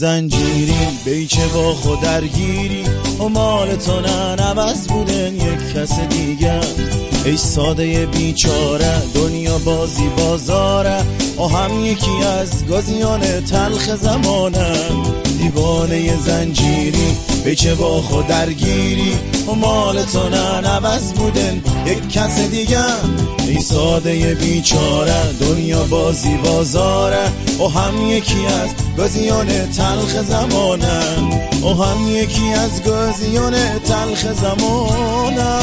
زنجیری بیچه با خود درگیری و مال تو نه نبس بودن یک کس دیگه. ای ساده بیچاره دنیا بازی بازاره و هم یکی از گازیان تلخ زمانه. دیوانه زنجیری بیچه با خود درگیری و مال تو نه نبس بودن یک کس دیگه. ای ساده بیچاره دنیا بازی بازاره و هم یکی از گازیان تلخ زمانه و هم یکی از گازیان تلخ زمانه.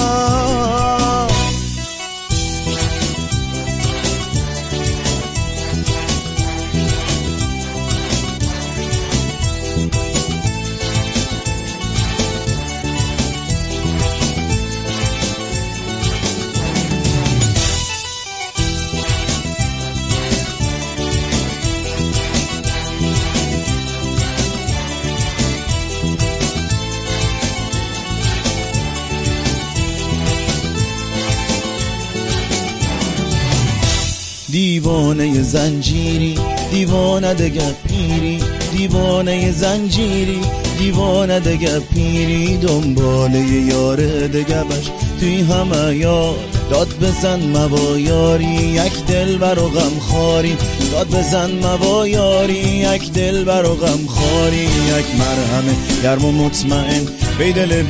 دیوانه زنجیری دیوانه دگه پیری، دیوانه زنجیری دیوانه دگه پیری. دنباله یاره دگه بش توی همه یار داد بزن موایاری یک دل بر و غم خاری. داد بزن موایاری یک دل بر و غم خاری. یک مرهم گرم و مطمئن بی دل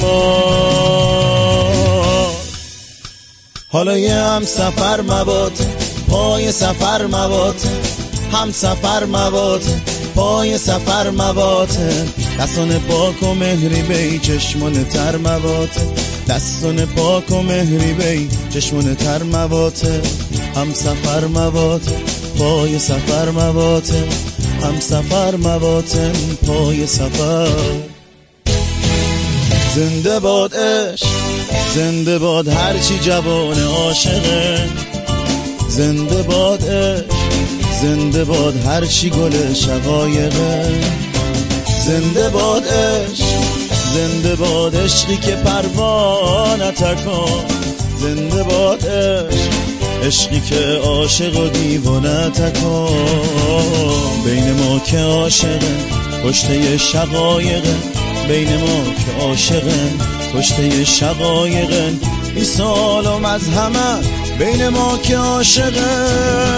بیمار. حالا یه هم سفر مبات پای سفر مبات، هم سفر مبات پای سفر مبات. دستان پاک و مهری بی چشمان تر مبات، دستان پاک و مهری بی چشمان تر مبات. هم سفر مبات پای سفر مبات، هم سفر مبات پای سفر. زنده باد عشق زنده باد هرچی جوان عاشقه. زنده باد عشق زنده باد هرچی گل شقایقه. زنده باد عشق زنده باد عشقی که پروانه تکان. زنده باد عشق عشقی که عاشق و دیوانه تکان. بین ما که عاشقه کشته شقایقه، بین ما که عاشقه کشته شقایقه. این سالم از همه بین ما که عاشقه.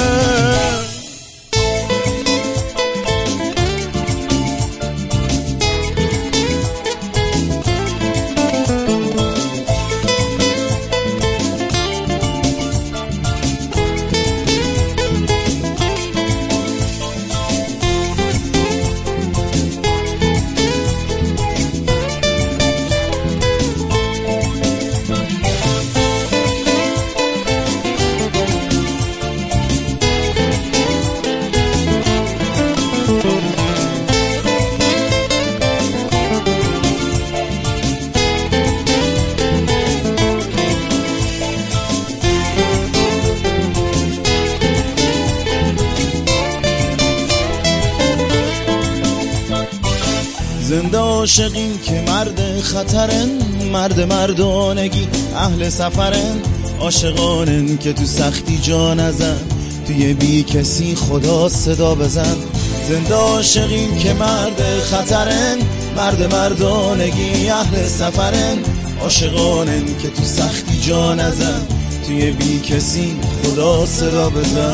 زنده عاشقین که مرد خطرن، مرد مردانگی اهل سفرن. عاشقانن که تو سختی جا نزن، توی بی کسی خدا صدا بزن. زنده عاشقین که مرد خطرن، مرد مردانگی اهل سفرن. عاشقانن که تو سختی جا نزن، توی بی کسی خدا صدا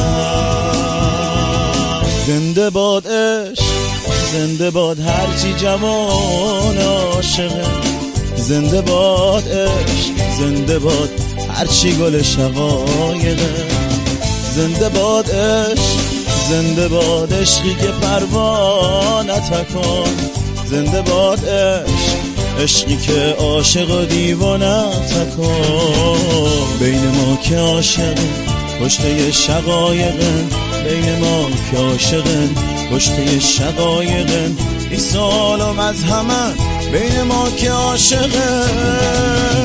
بزن. زنده باد عشق زنده باد هرچی جوان عاشقه. زنده باد عشق زنده باد هرچی گل شقایقه. زنده باد عشق زنده باد عشقی که پروانه تکان. زنده باد عشق عشقی که عاشق و دیوانه تکان. بین ما که عاشقه کشته شقایقه، بین ما که عاشقه کشته شقایقه. این سالم از همه بین ما که عاشقه.